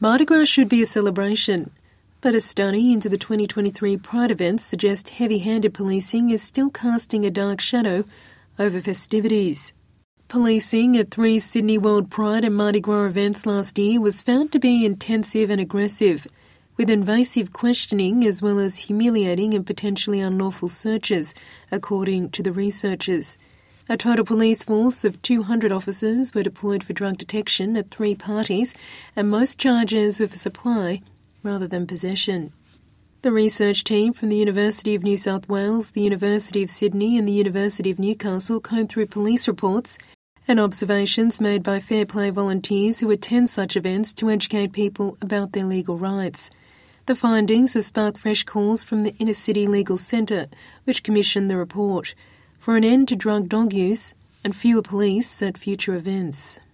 Mardi Gras should be a celebration, but a study into the 2023 Pride events suggests heavy-handed policing is still casting a dark shadow over festivities. Policing at 3 Sydney World Pride and Mardi Gras events last year was found to be intensive and aggressive, with invasive questioning as well as humiliating and potentially unlawful searches, according to the researchers. A total police force of 200 officers were deployed for drug detection at 3 parties, and most charges were for supply rather than possession. The research team from the University of New South Wales, the University of Sydney and the University of Newcastle combed through police reports and observations made by Fair Play volunteers who attend such events to educate people about their legal rights. The findings have sparked fresh calls from the Inner City Legal Centre, which commissioned the report, for an end to drug dog use and fewer police at future events.